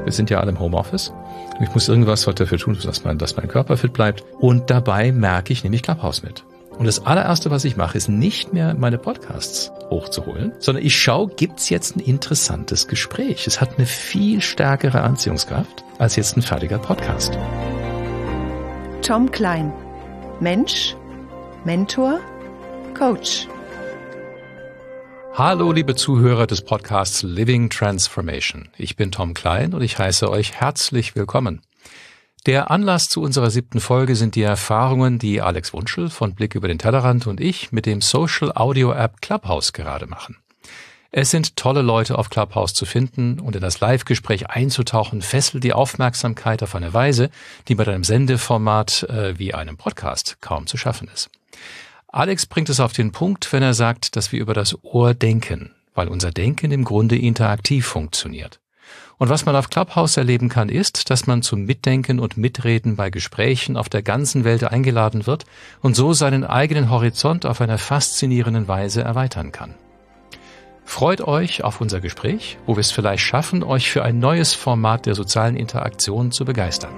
Wir sind ja alle im Homeoffice. Ich muss irgendwas dafür tun, dass mein Körper fit bleibt. Und dabei merke ich nämlich Clubhouse mit. Und das allererste, was ich mache, ist nicht mehr meine Podcasts hochzuholen, sondern ich schaue, gibt's jetzt ein interessantes Gespräch? Es hat eine viel stärkere Anziehungskraft als jetzt ein fertiger Podcast. Tom Klein. Mensch, Mentor, Coach. Hallo, liebe Zuhörer des Podcasts Living Transformation. Ich bin Tom Klein und ich heiße euch herzlich willkommen. Der Anlass zu unserer 7. Folge sind die Erfahrungen, die Alex Wunschel von Blick über den Tellerrand und ich mit dem Social Audio App Clubhouse gerade machen. Es sind tolle Leute auf Clubhouse zu finden und in das Live-Gespräch einzutauchen, fesselt die Aufmerksamkeit auf eine Weise, die bei einem Sendeformat wie einem Podcast kaum zu schaffen ist. Alex bringt es auf den Punkt, wenn er sagt, dass wir über das Ohr denken, weil unser Denken im Grunde interaktiv funktioniert. Und was man auf Clubhouse erleben kann, ist, dass man zum Mitdenken und Mitreden bei Gesprächen auf der ganzen Welt eingeladen wird und so seinen eigenen Horizont auf einer faszinierenden Weise erweitern kann. Freut euch auf unser Gespräch, wo wir es vielleicht schaffen, euch für ein neues Format der sozialen Interaktion zu begeistern.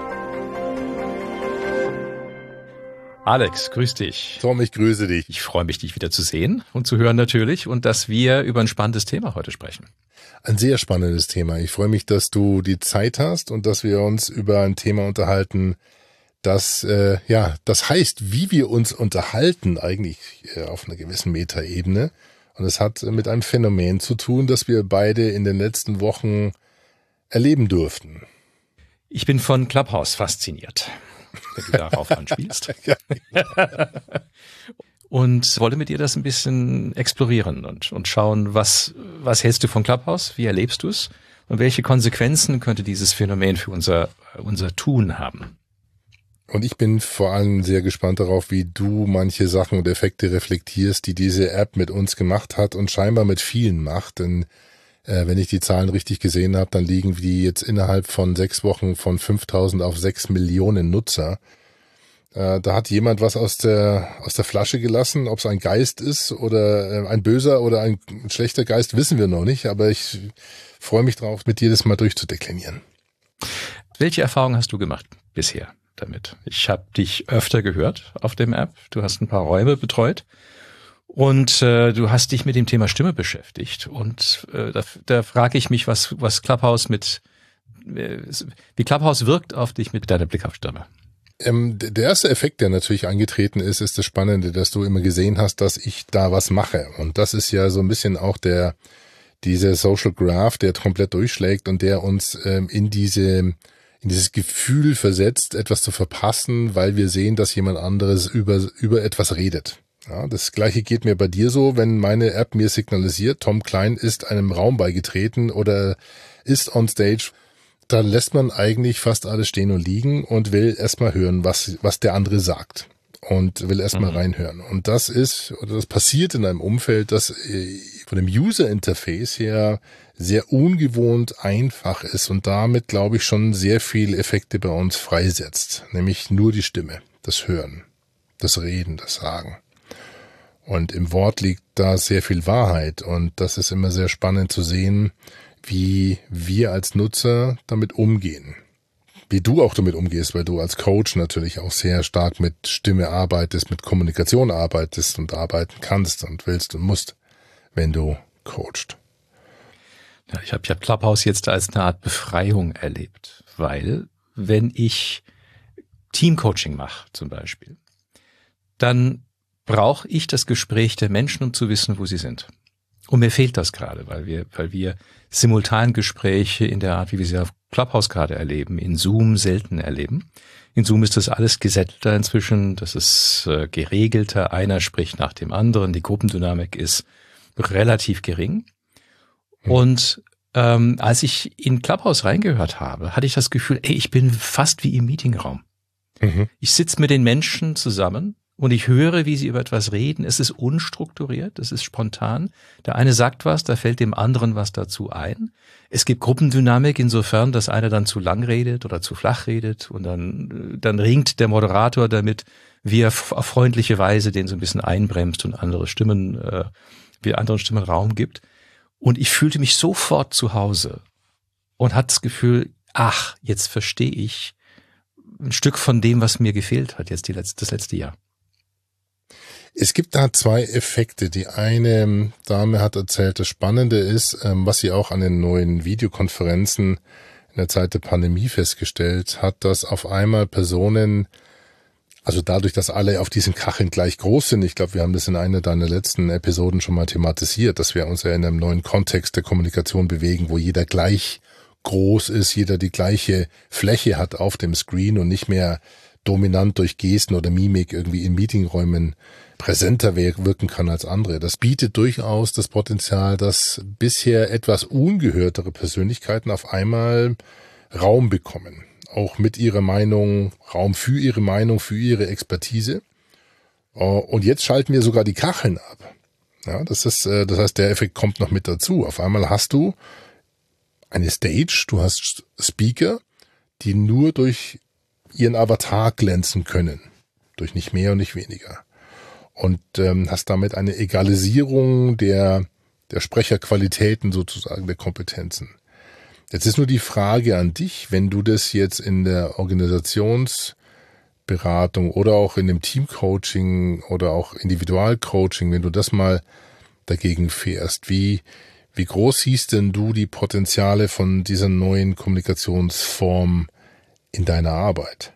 Alex, grüß dich. Tom, ich grüße dich. Ich freue mich, dich wieder zu sehen und zu hören natürlich und dass wir über ein spannendes Thema heute sprechen. Ein sehr spannendes Thema. Ich freue mich, dass du die Zeit hast und dass wir uns über ein Thema unterhalten, das heißt, wie wir uns unterhalten, eigentlich auf einer gewissen Metaebene. Und es hat mit einem Phänomen zu tun, das wir beide in den letzten Wochen erleben durften. Ich bin von Clubhouse fasziniert, wenn du darauf anspielst. Ja. Und wollte mit dir das ein bisschen explorieren und schauen, was hältst du von Clubhouse, wie erlebst du es und welche Konsequenzen könnte dieses Phänomen für unser Tun haben? Und ich bin vor allem sehr gespannt darauf, wie du manche Sachen und Effekte reflektierst, die diese App mit uns gemacht hat und scheinbar mit vielen macht. Denn wenn ich die Zahlen richtig gesehen habe, dann liegen die jetzt innerhalb von 6 Wochen von 5.000 auf 6 Millionen Nutzer. Da hat jemand was aus der Flasche gelassen. Ob es ein Geist ist oder ein böser oder ein schlechter Geist, wissen wir noch nicht. Aber ich freue mich drauf, mit dir das mal durchzudeklinieren. Welche Erfahrungen hast du gemacht bisher damit? Ich habe dich öfter gehört auf dem App. Du hast ein paar Räume betreut. Und du hast dich mit dem Thema Stimme beschäftigt. Und da frage ich mich, was Clubhouse wie Clubhouse wirkt auf dich mit deiner Blick auf Stimme. Der erste Effekt, der natürlich eingetreten ist das Spannende, dass du immer gesehen hast, dass ich da was mache. Und das ist ja so ein bisschen auch dieser Social Graph, der komplett durchschlägt und der uns in dieses Gefühl versetzt, etwas zu verpassen, weil wir sehen, dass jemand anderes über etwas redet. Ja, das Gleiche geht mir bei dir so, wenn meine App mir signalisiert, Tom Klein ist einem Raum beigetreten oder ist on stage, dann lässt man eigentlich fast alles stehen und liegen und will erstmal hören, was der andere sagt und will erstmal reinhören. Und das passiert in einem Umfeld, das von dem User-Interface her sehr ungewohnt einfach ist und damit, glaube ich, schon sehr viele Effekte bei uns freisetzt. Nämlich nur die Stimme, das Hören, das Reden, das Sagen. Und im Wort liegt da sehr viel Wahrheit und das ist immer sehr spannend zu sehen, wie wir als Nutzer damit umgehen. Wie du auch damit umgehst, weil du als Coach natürlich auch sehr stark mit Stimme arbeitest, mit Kommunikation arbeitest und arbeiten kannst und willst und musst, wenn du coachst. Ja, ich hab Clubhouse jetzt als eine Art Befreiung erlebt, weil wenn ich Teamcoaching mache zum Beispiel, dann brauche ich das Gespräch der Menschen, um zu wissen, wo sie sind. Und mir fehlt das gerade, weil wir Simultangespräche in der Art, wie wir sie auf Clubhouse gerade erleben, in Zoom selten erleben. In Zoom ist das alles gesettelter inzwischen, das ist geregelter, einer spricht nach dem anderen, die Gruppendynamik ist relativ gering. Und als ich in Clubhouse reingehört habe, hatte ich das Gefühl, ich bin fast wie im Meetingraum. Ich sitze mit den Menschen zusammen und ich höre, wie sie über etwas reden. Es ist unstrukturiert, es ist spontan. Der eine sagt was, da fällt dem anderen was dazu ein. Es gibt Gruppendynamik insofern, dass einer dann zu lang redet oder zu flach redet und dann ringt der Moderator damit, wie er auf freundliche Weise den so ein bisschen einbremst und anderen Stimmen Raum gibt. Und ich fühlte mich sofort zu Hause. und hat das Gefühl, ach, jetzt verstehe ich ein Stück von dem, was mir gefehlt hat jetzt das letzte Jahr. Es gibt da zwei Effekte. Die eine Dame hat erzählt, das Spannende ist, was sie auch an den neuen Videokonferenzen in der Zeit der Pandemie festgestellt hat, dass auf einmal Personen, also dadurch, dass alle auf diesen Kacheln gleich groß sind, ich glaube, wir haben das in einer deiner letzten Episoden schon mal thematisiert, dass wir uns ja in einem neuen Kontext der Kommunikation bewegen, wo jeder gleich groß ist, jeder die gleiche Fläche hat auf dem Screen und nicht mehr dominant durch Gesten oder Mimik irgendwie in Meetingräumen präsenter wirken kann als andere. Das bietet durchaus das Potenzial, dass bisher etwas ungehörtere Persönlichkeiten auf einmal Raum bekommen. Auch mit ihrer Meinung, Raum für ihre Expertise. Und jetzt schalten wir sogar die Kacheln ab. Ja, das heißt, der Effekt kommt noch mit dazu. Auf einmal hast du eine Stage, du hast Speaker, die nur durch ihren Avatar glänzen können. Durch nicht mehr und nicht weniger. Und hast damit eine Egalisierung der Sprecherqualitäten sozusagen, der Kompetenzen. Jetzt ist nur die Frage an dich, wenn du das jetzt in der Organisationsberatung oder auch in dem Teamcoaching oder auch Individualcoaching, wenn du das mal dagegen fährst, wie groß siehst denn du die Potenziale von dieser neuen Kommunikationsform in deiner Arbeit?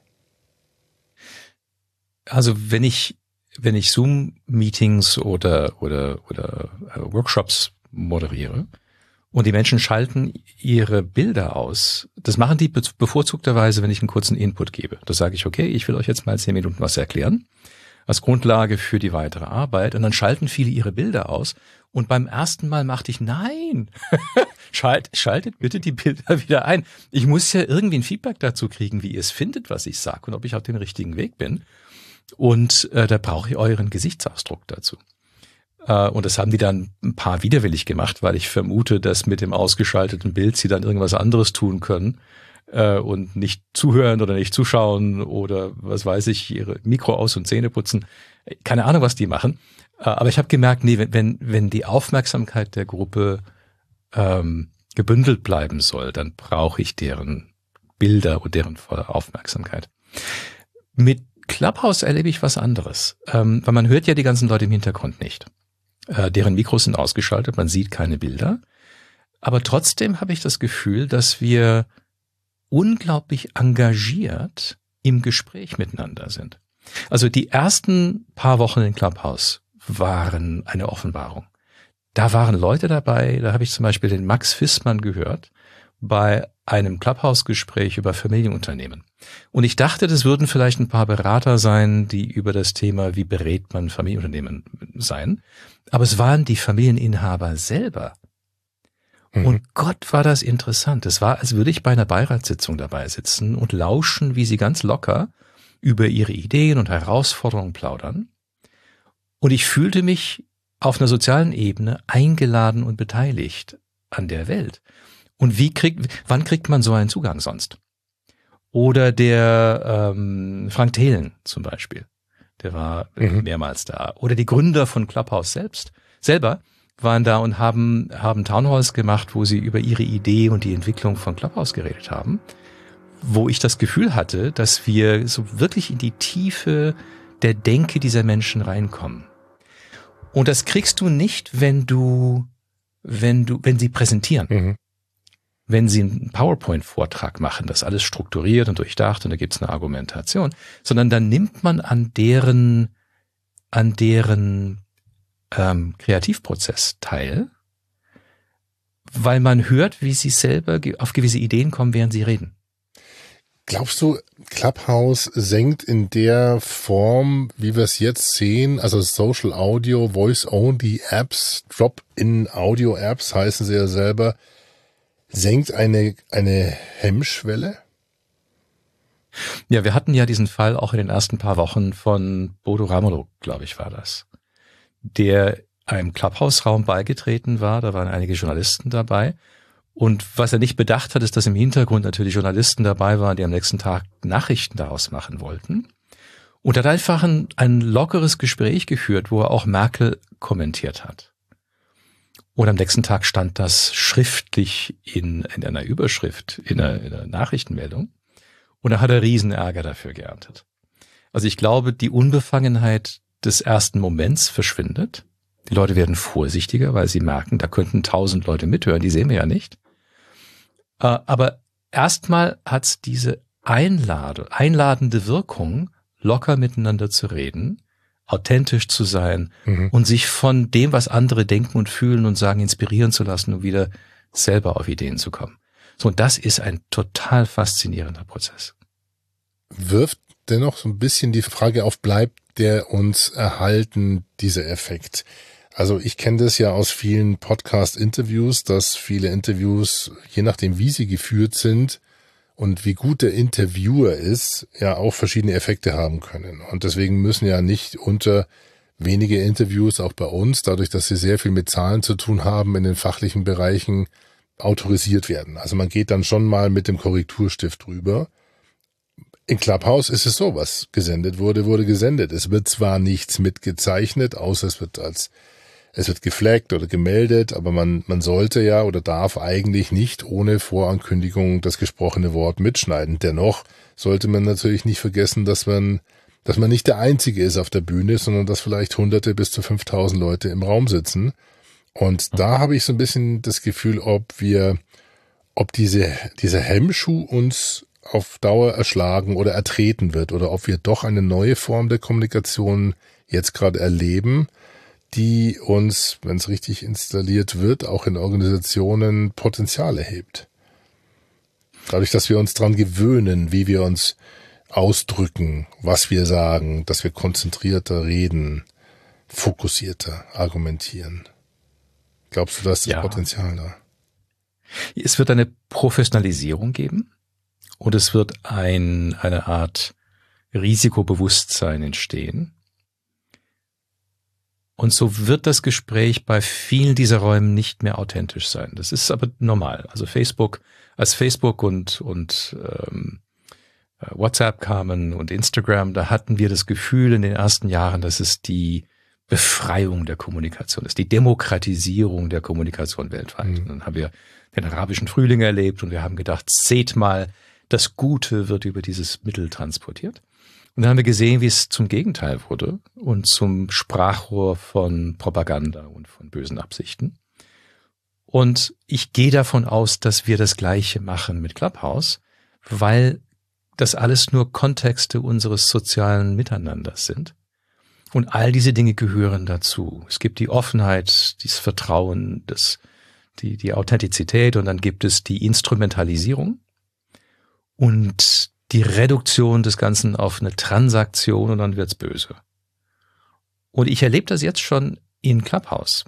Also wenn ich Zoom-Meetings oder Workshops moderiere und die Menschen schalten ihre Bilder aus, das machen die bevorzugterweise, wenn ich einen kurzen Input gebe. Da sage ich, okay, ich will euch jetzt mal 10 Minuten was erklären, als Grundlage für die weitere Arbeit. Und dann schalten viele ihre Bilder aus. Und beim ersten Mal machte ich, nein, schaltet bitte die Bilder wieder ein. Ich muss ja irgendwie ein Feedback dazu kriegen, wie ihr es findet, was ich sage und ob ich auf dem richtigen Weg bin. Und da brauche ich euren Gesichtsausdruck dazu. Und das haben die dann ein paar widerwillig gemacht, weil ich vermute, dass mit dem ausgeschalteten Bild sie dann irgendwas anderes tun können und nicht zuhören oder nicht zuschauen oder was weiß ich, ihre Mikro aus und Zähne putzen. Keine Ahnung, was die machen. Aber ich habe gemerkt, nee, wenn die Aufmerksamkeit der Gruppe gebündelt bleiben soll, dann brauche ich deren Bilder und deren volle Aufmerksamkeit. Mit Clubhouse erlebe ich was anderes, weil man hört ja die ganzen Leute im Hintergrund nicht. Deren Mikros sind ausgeschaltet, man sieht keine Bilder. Aber trotzdem habe ich das Gefühl, dass wir unglaublich engagiert im Gespräch miteinander sind. Also die ersten paar Wochen in Clubhouse waren eine Offenbarung. Da waren Leute dabei, da habe ich zum Beispiel den Max Fissmann gehört, bei einem Clubhouse-Gespräch über Familienunternehmen. Und ich dachte, das würden vielleicht ein paar Berater sein, die über das Thema, wie berät man Familienunternehmen sein. Aber es waren die Familieninhaber selber. Und Gott, war das interessant. Es war, als würde ich bei einer Beiratssitzung dabei sitzen und lauschen, wie sie ganz locker über ihre Ideen und Herausforderungen plaudern. Und ich fühlte mich auf einer sozialen Ebene eingeladen und beteiligt an der Welt. Und wann kriegt man so einen Zugang sonst? Oder der Frank Thelen zum Beispiel, der war mehrmals da. Oder die Gründer von Clubhouse selber waren da und haben Townhalls gemacht, wo sie über ihre Idee und die Entwicklung von Clubhouse geredet haben, wo ich das Gefühl hatte, dass wir so wirklich in die Tiefe der Denke dieser Menschen reinkommen. Und das kriegst du nicht, wenn sie präsentieren. Wenn sie einen PowerPoint-Vortrag machen, das alles strukturiert und durchdacht und da gibt's eine Argumentation, sondern dann nimmt man an deren Kreativprozess teil, weil man hört, wie sie selber auf gewisse Ideen kommen, während sie reden. Glaubst du, Clubhouse senkt in der Form, wie wir es jetzt sehen, also Social Audio, Voice-Only Apps, Drop-in Audio Apps heißen sie ja selber, senkt eine Hemmschwelle? Ja, wir hatten ja diesen Fall auch in den ersten paar Wochen von Bodo Ramelow, glaube ich, war das, der einem Clubhouse-Raum beigetreten war. Da waren einige Journalisten dabei. Und was er nicht bedacht hat, ist, dass im Hintergrund natürlich Journalisten dabei waren, die am nächsten Tag Nachrichten daraus machen wollten. Und er hat einfach ein lockeres Gespräch geführt, wo er auch Merkel kommentiert hat. Und am nächsten Tag stand das schriftlich in einer Überschrift, in einer Nachrichtenmeldung. Und da hat er riesen Ärger dafür geerntet. Also ich glaube, die Unbefangenheit des ersten Moments verschwindet. Die Leute werden vorsichtiger, weil sie merken, da könnten 1000 Leute mithören, die sehen wir ja nicht. Aber erstmal hat es diese einladende Wirkung, locker miteinander zu reden, authentisch zu sein und sich von dem, was andere denken und fühlen und sagen, inspirieren zu lassen und wieder selber auf Ideen zu kommen. So, und das ist ein total faszinierender Prozess. Wirft dennoch so ein bisschen die Frage auf, bleibt der uns erhalten, dieser Effekt? Also ich kenne das ja aus vielen Podcast-Interviews, dass viele Interviews, je nachdem wie sie geführt sind und wie gut der Interviewer ist, ja auch verschiedene Effekte haben können. Und deswegen müssen ja nicht unter wenige Interviews, auch bei uns, dadurch, dass sie sehr viel mit Zahlen zu tun haben, in den fachlichen Bereichen autorisiert werden. Also man geht dann schon mal mit dem Korrekturstift drüber. In Clubhouse ist es so, was gesendet wurde, wurde gesendet. Es wird zwar nichts mitgezeichnet, außer es wird geflaggt oder gemeldet, aber man sollte ja oder darf eigentlich nicht ohne Vorankündigung das gesprochene Wort mitschneiden. Dennoch sollte man natürlich nicht vergessen, dass man nicht der Einzige ist auf der Bühne, sondern dass vielleicht Hunderte bis zu 5000 Leute im Raum sitzen. Und da habe ich so ein bisschen das Gefühl, ob dieser Hemmschuh uns auf Dauer erschlagen oder ertreten wird oder ob wir doch eine neue Form der Kommunikation jetzt gerade erleben, die uns, wenn es richtig installiert wird, auch in Organisationen Potenzial erhebt. Dadurch, dass wir uns dran gewöhnen, wie wir uns ausdrücken, was wir sagen, dass wir konzentrierter reden, fokussierter argumentieren. Glaubst du, da ist das Potenzial da? Es wird eine Professionalisierung geben und es wird eine Art Risikobewusstsein entstehen. Und so wird das Gespräch bei vielen dieser Räumen nicht mehr authentisch sein. Das ist aber normal. Also als Facebook und WhatsApp kamen und Instagram, da hatten wir das Gefühl in den ersten Jahren, dass es die Befreiung der Kommunikation ist, die Demokratisierung der Kommunikation weltweit. Und dann haben wir den arabischen Frühling erlebt und wir haben gedacht, seht mal, das Gute wird über dieses Mittel transportiert. Und dann haben wir gesehen, wie es zum Gegenteil wurde und zum Sprachrohr von Propaganda und von bösen Absichten. Und ich gehe davon aus, dass wir das Gleiche machen mit Clubhouse, weil das alles nur Kontexte unseres sozialen Miteinanders sind. Und all diese Dinge gehören dazu. Es gibt die Offenheit, dieses Vertrauen, die Authentizität und dann gibt es die Instrumentalisierung und die Reduktion des Ganzen auf eine Transaktion und dann wird's böse. Und ich erlebe das jetzt schon in Clubhouse.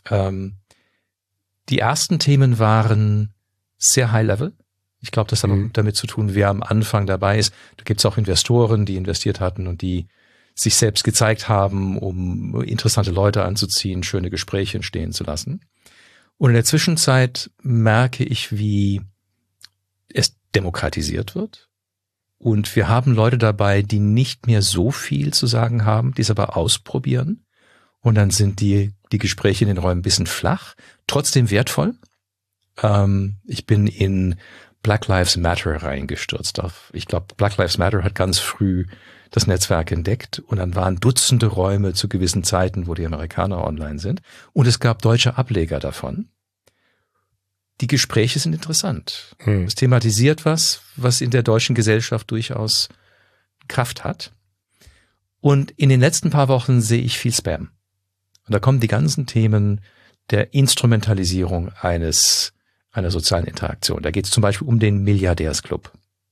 Die ersten Themen waren sehr high-level. Ich glaube, das hat damit zu tun, wer am Anfang dabei ist. Da gibt's auch Investoren, die investiert hatten und die sich selbst gezeigt haben, um interessante Leute anzuziehen, schöne Gespräche entstehen zu lassen. Und in der Zwischenzeit merke ich, wie es demokratisiert wird. Und wir haben Leute dabei, die nicht mehr so viel zu sagen haben, die es aber ausprobieren. Und dann sind die Gespräche in den Räumen ein bisschen flach, trotzdem wertvoll. Ich bin in Black Lives Matter reingestürzt. Ich glaube, Black Lives Matter hat ganz früh das Netzwerk entdeckt und dann waren Dutzende Räume zu gewissen Zeiten, wo die Amerikaner online sind. Und es gab deutsche Ableger davon. Die Gespräche sind interessant. Es thematisiert was in der deutschen Gesellschaft durchaus Kraft hat. Und in den letzten paar Wochen sehe ich viel Spam. Und da kommen die ganzen Themen der Instrumentalisierung einer sozialen Interaktion. Da geht es zum Beispiel um den Milliardärsclub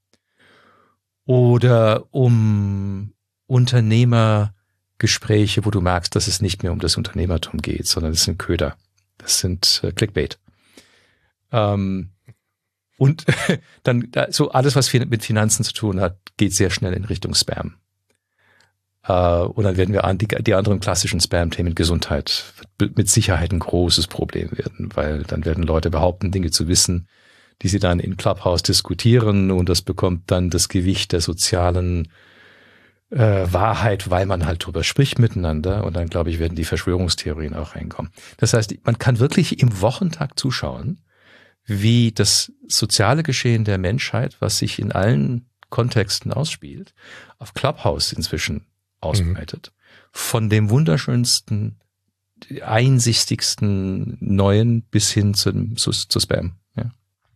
oder um Unternehmergespräche, wo du merkst, dass es nicht mehr um das Unternehmertum geht, sondern es sind Köder. Das sind Clickbait. Und dann so alles, was mit Finanzen zu tun hat, geht sehr schnell in Richtung Spam. Und dann werden wir die anderen klassischen Spam-Themen, Gesundheit, wird mit Sicherheit ein großes Problem werden, weil dann werden Leute behaupten, Dinge zu wissen, die sie dann in Clubhouse diskutieren und das bekommt dann das Gewicht der sozialen Wahrheit, weil man halt drüber spricht miteinander und dann, glaube ich, werden die Verschwörungstheorien auch reinkommen. Das heißt, man kann wirklich im Wochentakt zuschauen, wie das soziale Geschehen der Menschheit, was sich in allen Kontexten ausspielt, auf Clubhouse inzwischen ausbreitet. Von dem wunderschönsten, einsichtigsten Neuen bis hin zu Spam. Ja.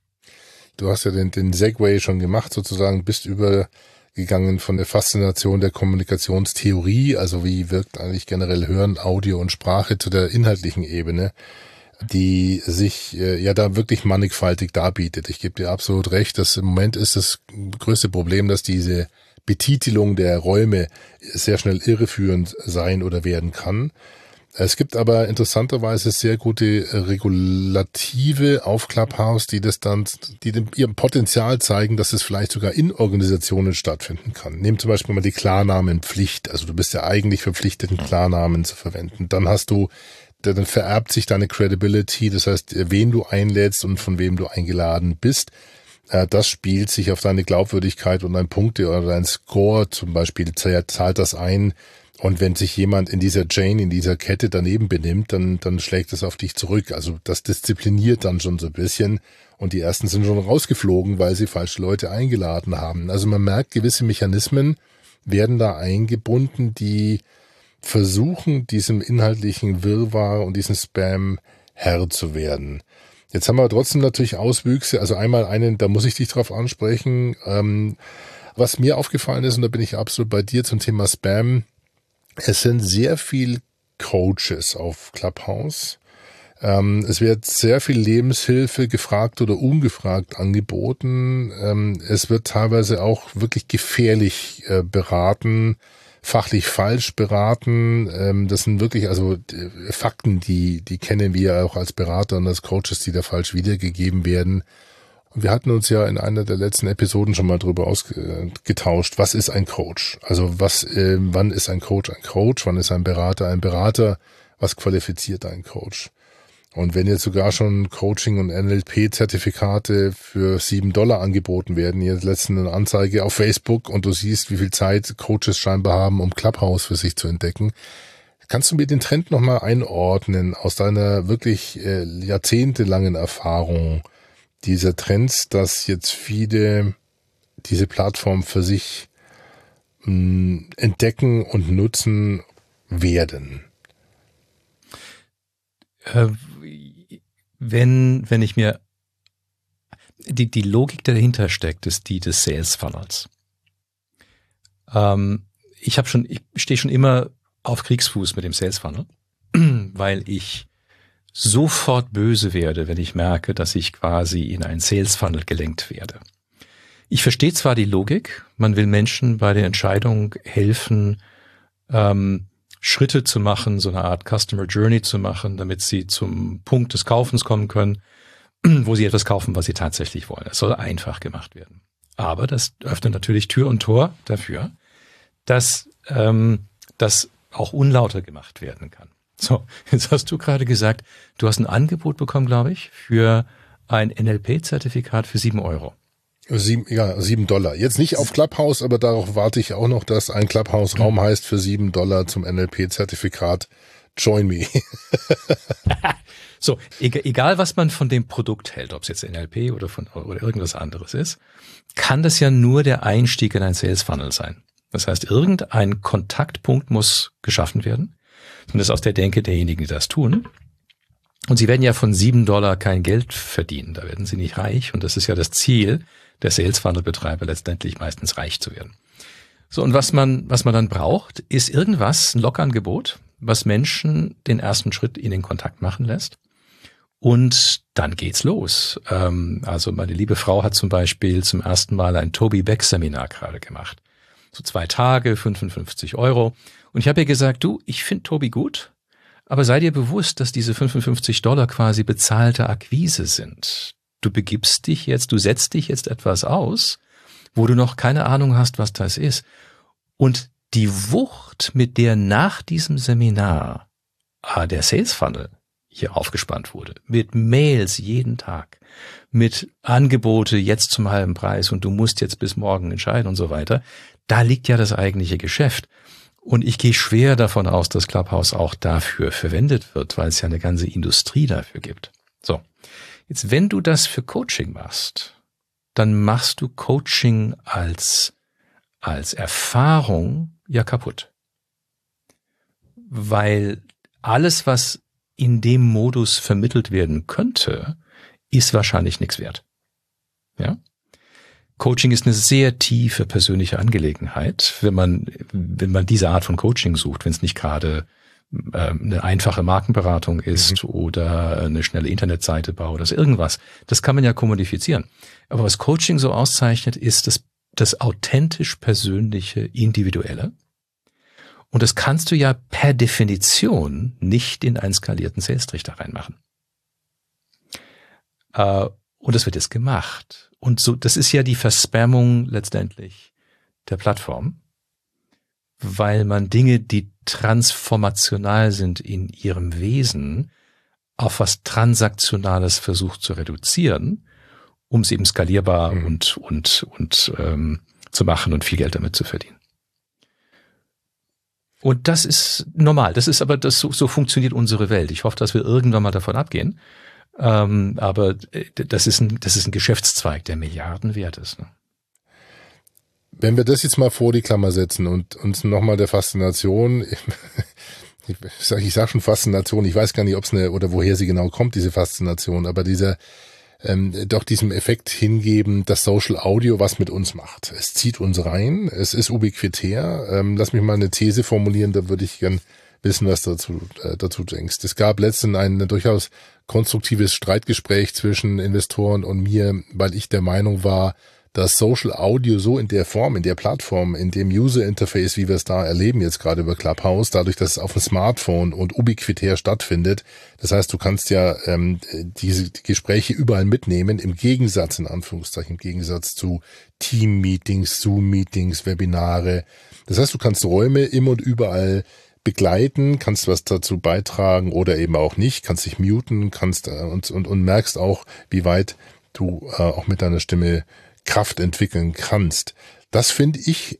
Du hast ja den Segway schon gemacht sozusagen, bist übergegangen von der Faszination der Kommunikationstheorie, also wie wirkt eigentlich generell Hören, Audio und Sprache, zu der inhaltlichen Ebene, die sich da wirklich mannigfaltig darbietet. Ich gebe dir absolut recht, dass im Moment ist das größte Problem, dass diese Betitelung der Räume sehr schnell irreführend sein oder werden kann. Es gibt aber interessanterweise sehr gute Regulative auf Clubhouse, die ihrem Potenzial zeigen, dass es vielleicht sogar in Organisationen stattfinden kann. Nehmen zum Beispiel mal die Klarnamenpflicht. Also du bist ja eigentlich verpflichtet, einen Klarnamen zu verwenden. Dann vererbt sich deine Credibility, das heißt, wen du einlädst und von wem du eingeladen bist. Das spielt sich auf deine Glaubwürdigkeit und deine Punkte oder dein Score zum Beispiel, zahlt das ein. Und wenn sich jemand in dieser Chain, in dieser Kette daneben benimmt, dann schlägt es auf dich zurück. Also das diszipliniert dann schon so ein bisschen. Und die ersten sind schon rausgeflogen, weil sie falsche Leute eingeladen haben. Also man merkt, gewisse Mechanismen werden da eingebunden, die versuchen, diesem inhaltlichen Wirrwarr und diesem Spam Herr zu werden. Jetzt haben wir trotzdem natürlich Auswüchse. Also einmal da muss ich dich drauf ansprechen. Was mir aufgefallen ist, und da bin ich absolut bei dir zum Thema Spam, es sind sehr viel Coaches auf Clubhouse. Es wird sehr viel Lebenshilfe gefragt oder ungefragt angeboten. Es wird teilweise auch wirklich gefährlich beraten, fachlich falsch beraten. Das sind wirklich Fakten, die kennen wir auch als Berater und als Coaches, die da falsch wiedergegeben werden. Und wir hatten uns ja in einer der letzten Episoden schon mal drüber ausgetauscht, was ist ein Coach? Also wann ist ein Coach ein Coach? Wann ist ein Berater? Was qualifiziert ein Coach? Und wenn jetzt sogar schon Coaching- und NLP-Zertifikate für $7 angeboten werden, jetzt letztens eine Anzeige auf Facebook und du siehst, wie viel Zeit Coaches scheinbar haben, um Clubhouse für sich zu entdecken. Kannst du mir den Trend nochmal einordnen aus deiner wirklich jahrzehntelangen Erfahrung dieser Trends, dass jetzt viele diese Plattform für sich entdecken und nutzen werden? Wenn ich mir die Logik, die dahinter steckt, ist die des Sales Funnels. Ich stehe schon immer auf Kriegsfuß mit dem Sales Funnel, weil ich sofort böse werde, wenn ich merke, dass ich quasi in einen Sales Funnel gelenkt werde. Ich verstehe zwar die Logik, man will Menschen bei der Entscheidung helfen, Schritte zu machen, so eine Art Customer Journey zu machen, damit sie zum Punkt des Kaufens kommen können, wo sie etwas kaufen, was sie tatsächlich wollen. Es soll einfach gemacht werden. Aber das öffnet natürlich Tür und Tor dafür, dass das auch unlauter gemacht werden kann. So, jetzt hast du gerade gesagt, du hast ein Angebot bekommen, glaube ich, für ein NLP-Zertifikat für $7. $7. Jetzt nicht auf Clubhouse, aber darauf warte ich auch noch, dass ein Clubhouse-Raum heißt für $7 zum NLP-Zertifikat. Join me. So, egal was man von dem Produkt hält, ob es jetzt NLP oder irgendwas anderes ist, kann das ja nur der Einstieg in ein Sales Funnel sein. Das heißt, irgendein Kontaktpunkt muss geschaffen werden. Und das ist aus der Denke derjenigen, die das tun. Und sie werden ja von $7 kein Geld verdienen. Da werden sie nicht reich. Und das ist ja das Ziel der Sales Funnel Betreiber, letztendlich meistens reich zu werden. So, und was man dann braucht, ist irgendwas, ein Lockangebot, was Menschen den ersten Schritt in den Kontakt machen lässt. Und dann geht's los. Also meine liebe Frau hat zum Beispiel zum ersten Mal ein Toby Beck Seminar gerade gemacht. So 2 Tage, €55. Und ich habe ihr gesagt, du, ich finde Toby gut, aber sei dir bewusst, dass diese $55 quasi bezahlte Akquise sind. Du setzt dich jetzt etwas aus, wo du noch keine Ahnung hast, was das ist. Und die Wucht, mit der nach diesem Seminar der Sales Funnel hier aufgespannt wurde, mit Mails jeden Tag, mit Angebote jetzt zum halben Preis und du musst jetzt bis morgen entscheiden und so weiter, da liegt ja das eigentliche Geschäft. Und ich gehe schwer davon aus, dass Clubhouse auch dafür verwendet wird, weil es ja eine ganze Industrie dafür gibt. So, jetzt wenn du das für Coaching machst, dann machst du Coaching als Erfahrung ja kaputt. Weil alles, was in dem Modus vermittelt werden könnte, ist wahrscheinlich nichts wert. Ja? Coaching ist eine sehr tiefe persönliche Angelegenheit, wenn man diese Art von Coaching sucht, wenn es nicht gerade eine einfache Markenberatung ist oder eine schnelle Internetseite baut oder irgendwas. Das kann man ja kommodifizieren. Aber was Coaching so auszeichnet, ist das authentisch persönliche, individuelle. Und das kannst du ja per Definition nicht in einen skalierten Sales-Trichter reinmachen. Und das wird jetzt gemacht. Und so, das ist ja die Verspammung letztendlich der Plattform, weil man Dinge, die transformational sind in ihrem Wesen, auf was Transaktionales versucht zu reduzieren, um es eben skalierbar und zu machen und viel Geld damit zu verdienen. Und das ist normal. So funktioniert unsere Welt. Ich hoffe, dass wir irgendwann mal davon abgehen. Aber das ist ein Geschäftszweig, der Milliarden wert ist. Ne? Wenn wir das jetzt mal vor die Klammer setzen und uns nochmal der Faszination, ich sag schon Faszination, ich weiß gar nicht, ob es oder woher sie genau kommt, diese Faszination, aber doch diesem Effekt hingeben, dass Social Audio was mit uns macht. Es zieht uns rein, es ist ubiquitär. Lass mich mal eine These formulieren, da würde ich gern wissen, was dazu denkst. Es gab letztens ein durchaus konstruktives Streitgespräch zwischen Investoren und mir, weil ich der Meinung war, dass Social Audio so in der Form, in der Plattform, in dem User Interface, wie wir es da erleben jetzt gerade über Clubhouse, dadurch, dass es auf dem Smartphone und ubiquitär stattfindet. Das heißt, du kannst ja diese Gespräche überall mitnehmen, im Gegensatz, in Anführungszeichen, im Gegensatz zu Team-Meetings, Zoom-Meetings, Webinare. Das heißt, du kannst Räume immer und überall begleiten, kannst was dazu beitragen oder eben auch nicht, kannst dich muten, kannst und merkst auch, wie weit du auch mit deiner Stimme Kraft entwickeln kannst. Das finde ich,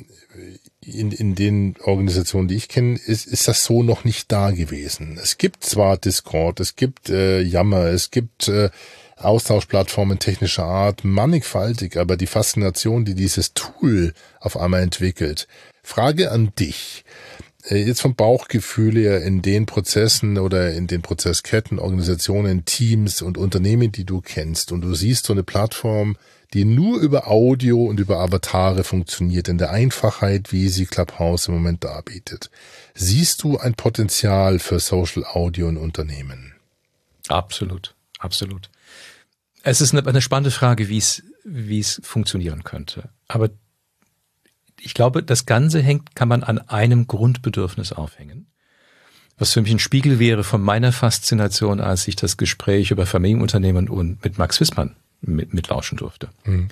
in den Organisationen, die ich kenne, ist das so noch nicht da gewesen. Es gibt zwar Discord, es gibt Yammer, es gibt Austauschplattformen technischer Art, mannigfaltig, aber die Faszination, die dieses Tool auf einmal entwickelt. Frage an dich. Jetzt vom Bauchgefühl her in den Prozessen oder in den Prozessketten, Organisationen, Teams und Unternehmen, die du kennst, und du siehst so eine Plattform, die nur über Audio und über Avatare funktioniert, in der Einfachheit, wie sie Clubhouse im Moment darbietet. Siehst du ein Potenzial für Social Audio in Unternehmen? Absolut, absolut. Es ist eine spannende Frage, wie es funktionieren könnte. Aber ich glaube, das Ganze kann man an einem Grundbedürfnis aufhängen. Was für mich ein Spiegel wäre von meiner Faszination, als ich das Gespräch über Familienunternehmen und mit Max Wissmann mitlauschen durfte.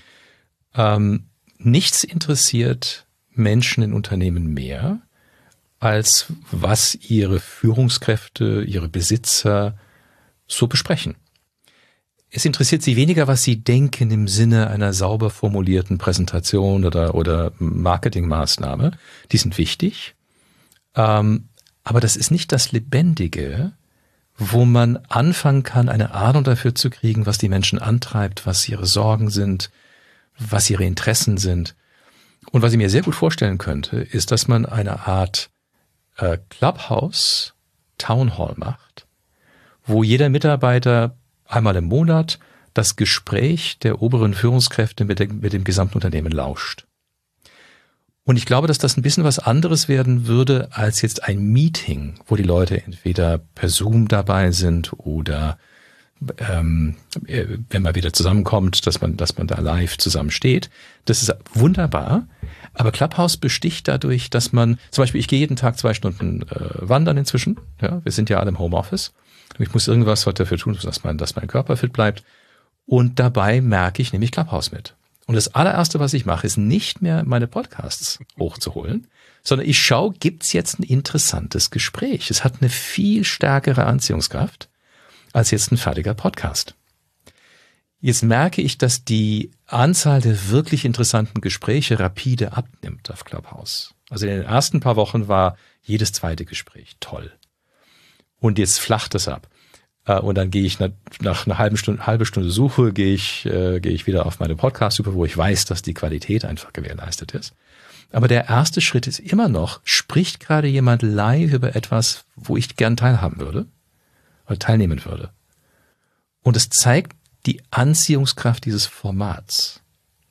Nichts interessiert Menschen in Unternehmen mehr, als was ihre Führungskräfte, ihre Besitzer so besprechen. Es interessiert sie weniger, was sie denken im Sinne einer sauber formulierten Präsentation oder Marketingmaßnahme. Die sind wichtig. Aber das ist nicht das Lebendige, wo man anfangen kann, eine Ahnung dafür zu kriegen, was die Menschen antreibt, was ihre Sorgen sind, was ihre Interessen sind. Und was ich mir sehr gut vorstellen könnte, ist, dass man eine Art Clubhouse Town Hall macht, wo jeder Mitarbeiter einmal im Monat das Gespräch der oberen Führungskräfte mit dem gesamten Unternehmen lauscht. Und ich glaube, dass das ein bisschen was anderes werden würde als jetzt ein Meeting, wo die Leute entweder per Zoom dabei sind oder wenn man wieder zusammenkommt, dass man da live zusammensteht. Das ist wunderbar. Aber Clubhouse besticht dadurch, dass man, zum Beispiel, ich gehe jeden Tag 2 Stunden wandern inzwischen. Ja, wir sind ja alle im Homeoffice. Ich muss irgendwas dafür tun, dass mein Körper fit bleibt. Und dabei merke ich nämlich Clubhouse mit. Und das allererste, was ich mache, ist nicht mehr meine Podcasts hochzuholen, sondern ich schaue, gibt's jetzt ein interessantes Gespräch? Es hat eine viel stärkere Anziehungskraft als jetzt ein fertiger Podcast. Jetzt merke ich, dass die Anzahl der wirklich interessanten Gespräche rapide abnimmt auf Clubhouse. Also in den ersten paar Wochen war jedes zweite Gespräch toll. Und jetzt flacht es ab. Und dann gehe ich nach einer halbe Stunde Suche, gehe ich wieder auf meine Podcast-Suche, wo ich weiß, dass die Qualität einfach gewährleistet ist. Aber der erste Schritt ist immer noch, spricht gerade jemand live über etwas, wo ich gern teilhaben würde oder teilnehmen würde. Und es zeigt die Anziehungskraft dieses Formats.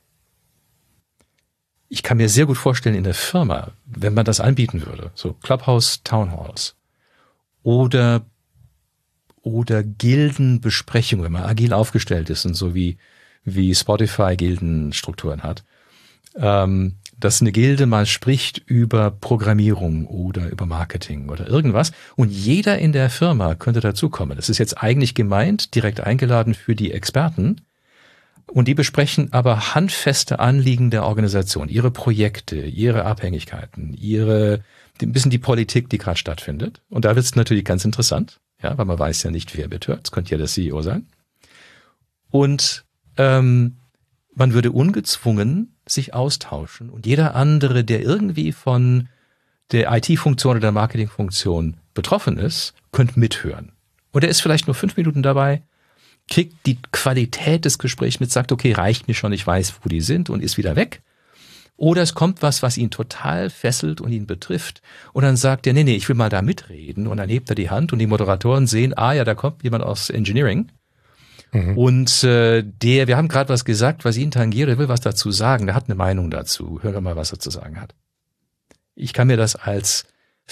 Ich kann mir sehr gut vorstellen in der Firma, wenn man das anbieten würde, so Clubhouse Town Halls oder Gildenbesprechungen, wenn man agil aufgestellt ist und so wie Spotify Gildenstrukturen hat, dass eine Gilde mal spricht über Programmierung oder über Marketing oder irgendwas und jeder in der Firma könnte dazukommen. Das ist jetzt eigentlich gemeint, direkt eingeladen für die Experten und die besprechen aber handfeste Anliegen der Organisation, ihre Projekte, ihre Abhängigkeiten, ein bisschen die Politik, die gerade stattfindet. Und da wird es natürlich ganz interessant, ja, weil man weiß ja nicht, wer mithört. Es könnte ja der CEO sein. Und man würde ungezwungen sich austauschen und jeder andere, der irgendwie von der IT-Funktion oder der Marketing-Funktion betroffen ist, könnte mithören. Und er ist vielleicht nur 5 Minuten dabei, kriegt die Qualität des Gesprächs mit, sagt, okay, reicht mir schon, ich weiß, wo die sind und ist wieder weg. Oder es kommt was ihn total fesselt und ihn betrifft und dann sagt er, nee, ich will mal da mitreden und dann hebt er die Hand und die Moderatoren sehen, ja, da kommt jemand aus Engineering. Und wir haben gerade was gesagt, was ihn tangiert, er will was dazu sagen, der hat eine Meinung dazu. Hören wir mal, was er zu sagen hat. Ich kann mir das als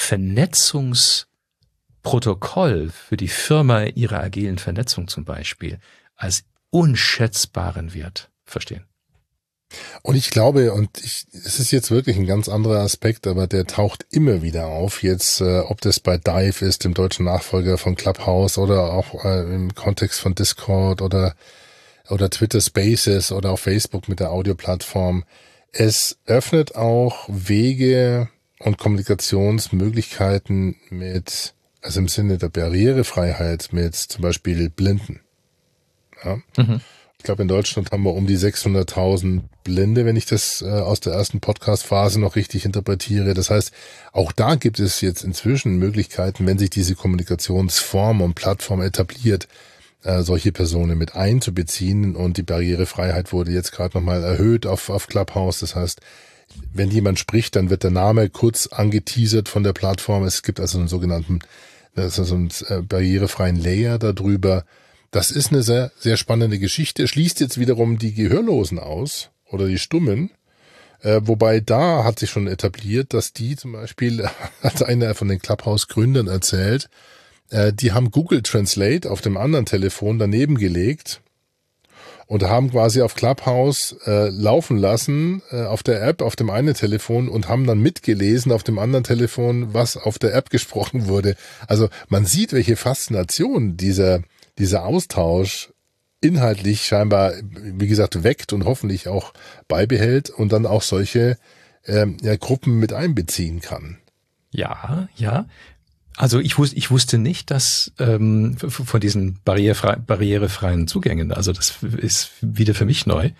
Vernetzungsprotokoll für die Firma ihrer agilen Vernetzung zum Beispiel als unschätzbaren Wert verstehen. Und ich glaube, es ist jetzt wirklich ein ganz anderer Aspekt, aber der taucht immer wieder auf. Jetzt, ob das bei Dive ist, dem deutschen Nachfolger von Clubhouse oder auch im Kontext von Discord oder Twitter Spaces oder auch Facebook mit der Audioplattform. Es öffnet auch Wege und Kommunikationsmöglichkeiten also im Sinne der Barrierefreiheit mit zum Beispiel Blinden. Ja. Ich glaube, in Deutschland haben wir um die 600.000 Blinde, wenn ich das aus der ersten Podcast-Phase noch richtig interpretiere. Das heißt, auch da gibt es jetzt inzwischen Möglichkeiten, wenn sich diese Kommunikationsform und Plattform etabliert, solche Personen mit einzubeziehen. Und die Barrierefreiheit wurde jetzt gerade nochmal erhöht auf Clubhouse. Das heißt, wenn jemand spricht, dann wird der Name kurz angeteasert von der Plattform. Es gibt also einen barrierefreien Layer darüber. Das ist eine sehr, sehr spannende Geschichte. Schließt jetzt wiederum die Gehörlosen aus oder die Stummen. Wobei da hat sich schon etabliert, dass die zum Beispiel, hat einer von den Clubhouse-Gründern erzählt, die haben Google Translate auf dem anderen Telefon daneben gelegt und haben quasi auf Clubhouse laufen lassen, auf der App, auf dem einen Telefon und haben dann mitgelesen auf dem anderen Telefon, was auf der App gesprochen wurde. Also man sieht, welche Faszination dieser Austausch inhaltlich scheinbar, wie gesagt, weckt und hoffentlich auch beibehält und dann auch solche Gruppen mit einbeziehen kann. Ja. Also ich wusste nicht, dass von diesen barrierefreien Zugängen, also das ist wieder für mich neu.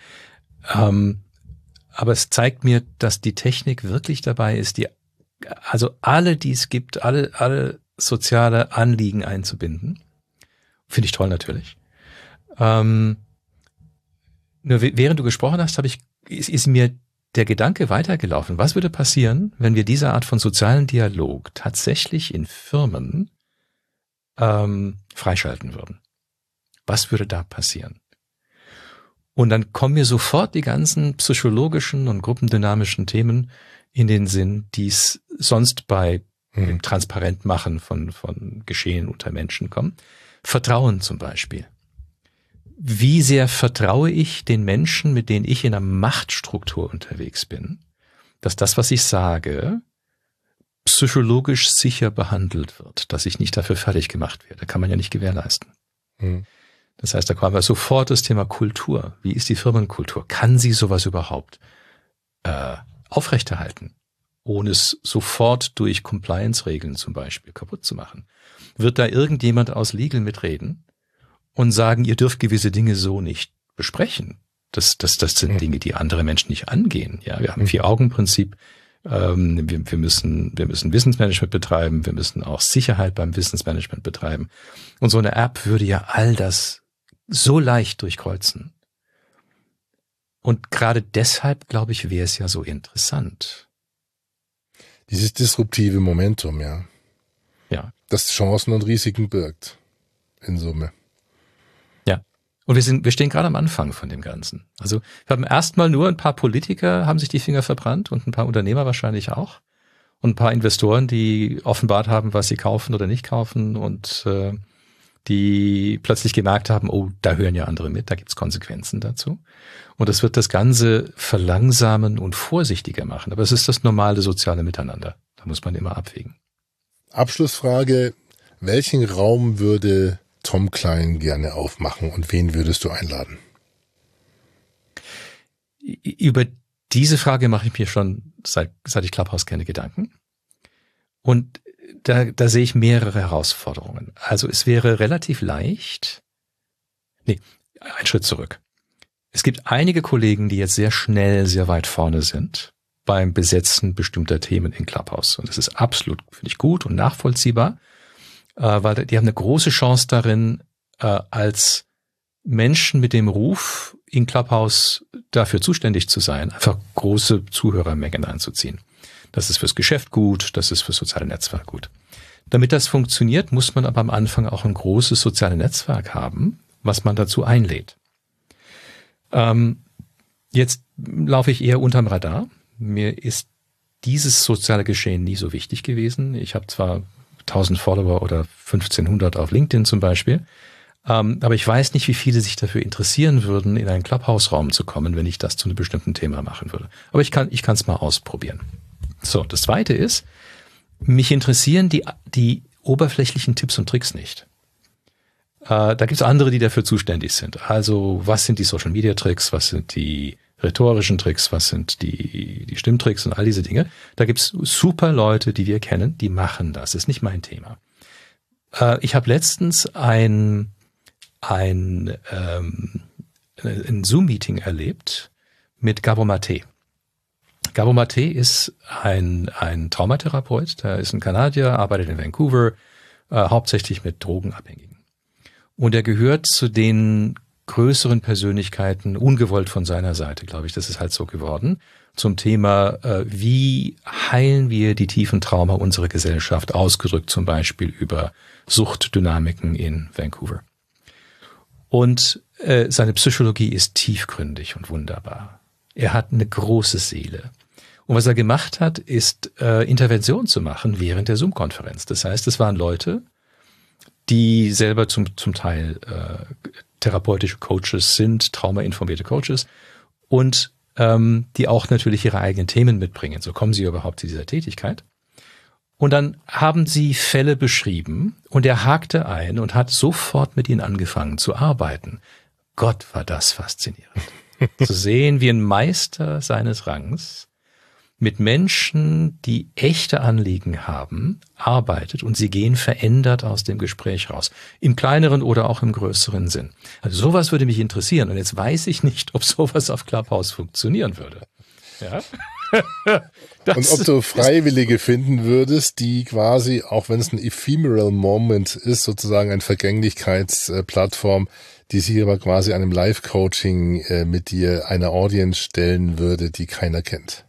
Aber es zeigt mir, dass die Technik wirklich dabei ist, also alle, die es gibt, alle soziale Anliegen einzubinden. Finde ich toll natürlich. Nur während du gesprochen hast, ist mir der Gedanke weitergelaufen. Was würde passieren, wenn wir diese Art von sozialen Dialog tatsächlich in Firmen freischalten würden? Was würde da passieren? Und dann kommen mir sofort die ganzen psychologischen und gruppendynamischen Themen in den Sinn, die es sonst bei dem Transparentmachen von Geschehen unter Menschen kommen. Vertrauen zum Beispiel. Wie sehr vertraue ich den Menschen, mit denen ich in einer Machtstruktur unterwegs bin, dass das, was ich sage, psychologisch sicher behandelt wird, dass ich nicht dafür fertig gemacht werde. Kann man ja nicht gewährleisten. Das heißt, da kommen wir sofort das Thema Kultur. Wie ist die Firmenkultur? Kann sie sowas überhaupt aufrechterhalten, ohne es sofort durch Compliance-Regeln zum Beispiel kaputt zu machen? Wird da irgendjemand aus Legal mitreden und sagen, ihr dürft gewisse Dinge so nicht besprechen. Das sind Dinge, die andere Menschen nicht angehen. Ja, wir haben 4-Augen-Prinzip. Wir müssen Wissensmanagement betreiben. Wir müssen auch Sicherheit beim Wissensmanagement betreiben. Und so eine App würde ja all das so leicht durchkreuzen. Und gerade deshalb, glaube ich, wäre es ja so interessant. Dieses disruptive Momentum, ja. Ja. Das Chancen und Risiken birgt. In Summe. Ja. Und wir stehen gerade am Anfang von dem Ganzen. Also wir haben erstmal nur ein paar Politiker haben sich die Finger verbrannt und ein paar Unternehmer wahrscheinlich auch. Und ein paar Investoren, die offenbart haben, was sie kaufen oder nicht kaufen und die plötzlich gemerkt haben, oh, da hören ja andere mit, da gibt's Konsequenzen dazu. Und das wird das Ganze verlangsamen und vorsichtiger machen. Aber es ist das normale soziale Miteinander. Da muss man immer abwägen. Abschlussfrage, welchen Raum würde Tom Klein gerne aufmachen und wen würdest du einladen? Über diese Frage mache ich mir schon, seit ich Clubhouse kenne, Gedanken. Und da sehe ich mehrere Herausforderungen. Also es wäre relativ leicht, einen Schritt zurück. Es gibt einige Kollegen, die jetzt sehr schnell, sehr weit vorne sind beim Besetzen bestimmter Themen in Clubhouse. Und das ist absolut, finde ich, gut und nachvollziehbar, weil die haben eine große Chance darin, als Menschen mit dem Ruf in Clubhouse dafür zuständig zu sein, einfach große Zuhörermengen anzuziehen. Das ist fürs Geschäft gut, das ist fürs soziale Netzwerk gut. Damit das funktioniert, muss man aber am Anfang auch ein großes soziales Netzwerk haben, was man dazu einlädt. Jetzt laufe ich eher unterm Radar. Mir ist dieses soziale Geschehen nie so wichtig gewesen. Ich habe zwar 1000 Follower oder 1500 auf LinkedIn zum Beispiel, aber ich weiß nicht, wie viele sich dafür interessieren würden, in einen Clubhouse-Raum zu kommen, wenn ich das zu einem bestimmten Thema machen würde. Aber ich kann es mal ausprobieren. So, das Zweite ist, mich interessieren die oberflächlichen Tipps und Tricks nicht. Da gibt es andere, die dafür zuständig sind. Also was sind die Social-Media-Tricks, was sind die rhetorischen Tricks, was sind die Stimmtricks und all diese Dinge. Da gibt es super Leute, die wir kennen, die machen das. Das ist nicht mein Thema. Ich habe letztens ein Zoom-Meeting erlebt mit Gabor Maté. Gabor Maté ist ein Traumatherapeut, der ist ein Kanadier, arbeitet in Vancouver, hauptsächlich mit Drogenabhängigen. Und er gehört zu den größeren Persönlichkeiten, ungewollt von seiner Seite, glaube ich, das ist halt so geworden, zum Thema, wie heilen wir die tiefen Trauma unserer Gesellschaft, ausgedrückt zum Beispiel über Suchtdynamiken in Vancouver. Und seine Psychologie ist tiefgründig und wunderbar. Er hat eine große Seele. Und was er gemacht hat, ist Intervention zu machen während der Zoom-Konferenz. Das heißt, es waren Leute, die selber zum Teil therapeutische Coaches sind, traumainformierte Coaches und die auch natürlich ihre eigenen Themen mitbringen. So kommen sie überhaupt zu dieser Tätigkeit. Und dann haben sie Fälle beschrieben und er hakte ein und hat sofort mit ihnen angefangen zu arbeiten. Gott, war das faszinierend. Zu sehen, wie ein Meister seines Rangs mit Menschen, die echte Anliegen haben, arbeitet und sie gehen verändert aus dem Gespräch raus. Im kleineren oder auch im größeren Sinn. Also sowas würde mich interessieren und jetzt weiß ich nicht, ob sowas auf Clubhouse funktionieren würde. Ja? Und ob du Freiwillige finden würdest, die quasi, auch wenn es ein Ephemeral Moment ist, sozusagen eine Vergänglichkeitsplattform, die sich aber quasi einem Live-Coaching mit dir einer Audience stellen würde, die keiner kennt.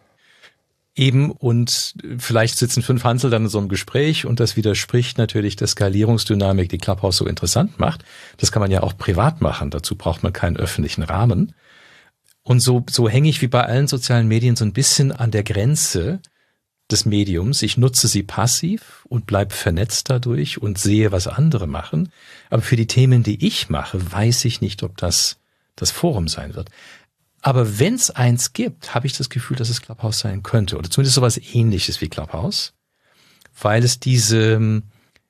Eben, und vielleicht sitzen 5 Hansel dann in so einem Gespräch und das widerspricht natürlich der Skalierungsdynamik, die Clubhouse so interessant macht. Das kann man ja auch privat machen, dazu braucht man keinen öffentlichen Rahmen. Und so hänge ich wie bei allen sozialen Medien so ein bisschen an der Grenze des Mediums. Ich nutze sie passiv und bleib vernetzt dadurch und sehe, was andere machen. Aber für die Themen, die ich mache, weiß ich nicht, ob das Forum sein wird. Aber wenn es eins gibt, habe ich das Gefühl, dass es Clubhouse sein könnte. Oder zumindest sowas Ähnliches wie Clubhouse. Weil es diese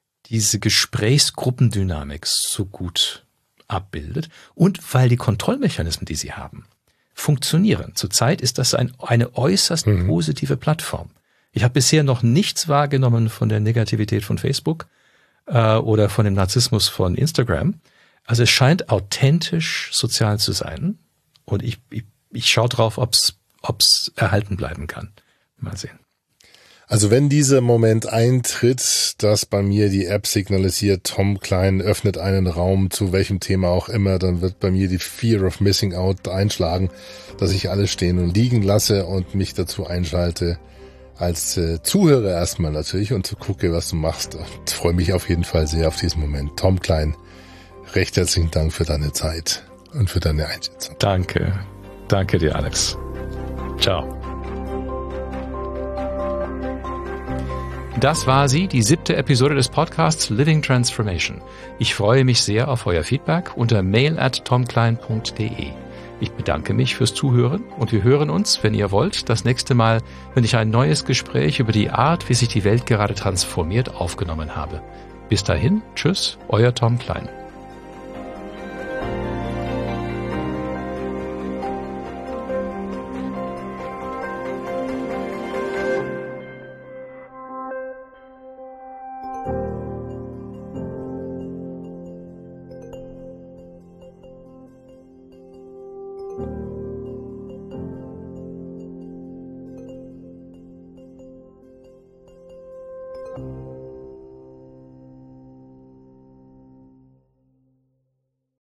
Gesprächsgruppendynamik so gut abbildet. Und weil die Kontrollmechanismen, die sie haben, funktionieren. Zurzeit ist das eine äußerst positive Plattform. Ich habe bisher noch nichts wahrgenommen von der Negativität von Facebook oder von dem Narzissmus von Instagram. Also es scheint authentisch sozial zu sein und ich schaue drauf, ob's erhalten bleiben kann. Mal sehen. Also wenn dieser Moment eintritt, dass bei mir die App signalisiert, Tom Klein öffnet einen Raum, zu welchem Thema auch immer, dann wird bei mir die Fear of Missing Out einschlagen, dass ich alles stehen und liegen lasse und mich dazu einschalte, als Zuhörer erstmal natürlich und gucke, was du machst. Und freue mich auf jeden Fall sehr auf diesen Moment. Tom Klein, recht herzlichen Dank für deine Zeit und für deine Einschätzung. Danke. Danke dir, Alex. Ciao. Das war sie, die 7. Episode des Podcasts Living Transformation. Ich freue mich sehr auf euer Feedback unter mail@tomklein.de. Ich bedanke mich fürs Zuhören und wir hören uns, wenn ihr wollt, das nächste Mal, wenn ich ein neues Gespräch über die Art, wie sich die Welt gerade transformiert, aufgenommen habe. Bis dahin, tschüss, euer Tom Klein.